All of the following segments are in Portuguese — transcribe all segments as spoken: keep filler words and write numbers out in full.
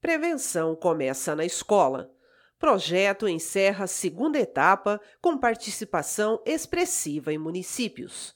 Prevenção começa na escola. Projeto encerra a segunda etapa com participação expressiva em municípios.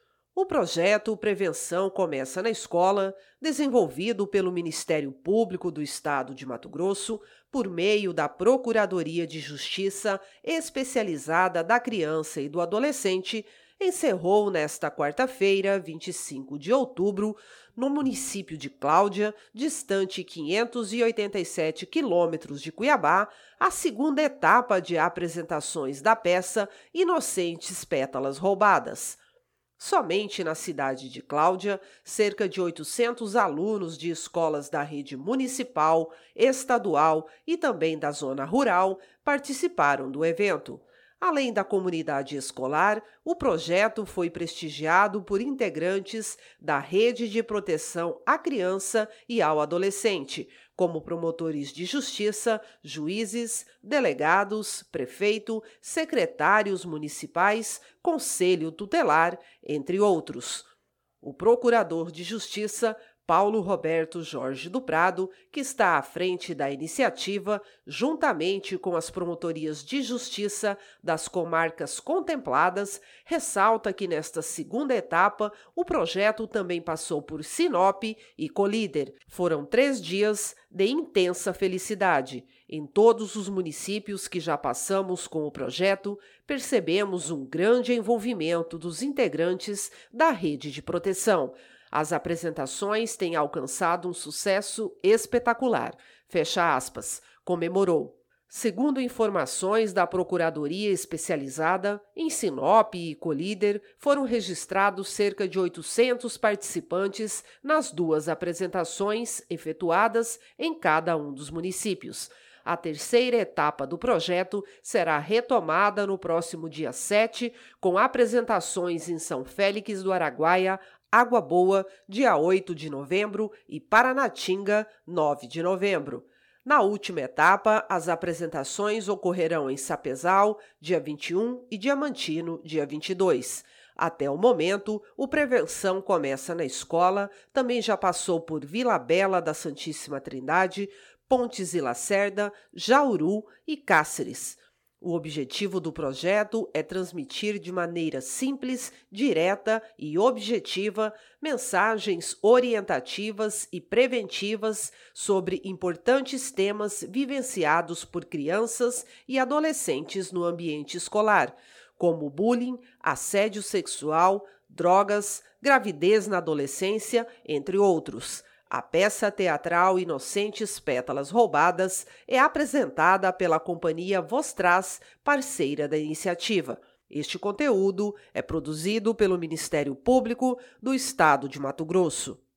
O projeto Prevenção Começa na Escola, desenvolvido pelo Ministério Público do Estado de Mato Grosso, por meio da Procuradoria de Justiça Especializada da Criança e do Adolescente, encerrou nesta quarta-feira, vinte e cinco de outubro, no município de Cláudia, distante quinhentos e oitenta e sete quilômetros de Cuiabá, a segunda etapa de apresentações da peça Inocentes Pétalas Roubadas. Somente na cidade de Cláudia, cerca de oitocentos alunos de escolas da rede municipal, estadual e também da zona rural participaram do evento. Além da comunidade escolar, o projeto foi prestigiado por integrantes da Rede de Proteção à Criança e ao Adolescente, como promotores de justiça, juízes, delegados, prefeito, secretários municipais, conselho tutelar, entre outros. O procurador de justiça, Paulo Roberto Jorge do Prado, que está à frente da iniciativa, juntamente com as promotorias de justiça das comarcas contempladas, ressalta que nesta segunda etapa o projeto também passou por Sinop e Colíder. Foram três dias de intensa felicidade. Em todos os municípios que já passamos com o projeto, percebemos um grande envolvimento dos integrantes da rede de proteção. As apresentações têm alcançado um sucesso espetacular, fecha aspas, comemorou. Segundo informações da Procuradoria Especializada, em Sinop e Colíder foram registrados cerca de oitocentos participantes nas duas apresentações efetuadas em cada um dos municípios. A terceira etapa do projeto será retomada no próximo dia sete, com apresentações em São Félix do Araguaia, Água Boa, dia oito de novembro, e Paranatinga, nove de novembro. Na última etapa, as apresentações ocorrerão em Sapezal, dia vinte e um, e Diamantino, dia vinte e dois. Até o momento, o Prevenção Começa na Escola também já passou por Vila Bela da Santíssima Trindade, Pontes e Lacerda, Jauru e Cáceres. O objetivo do projeto é transmitir de maneira simples, direta e objetiva mensagens orientativas e preventivas sobre importantes temas vivenciados por crianças e adolescentes no ambiente escolar, como bullying, assédio sexual, drogas, gravidez na adolescência, entre outros. A peça teatral Inocentes Pétalas Roubadas é apresentada pela companhia Voztraz, parceira da iniciativa. Este conteúdo é produzido pelo Ministério Público do Estado de Mato Grosso.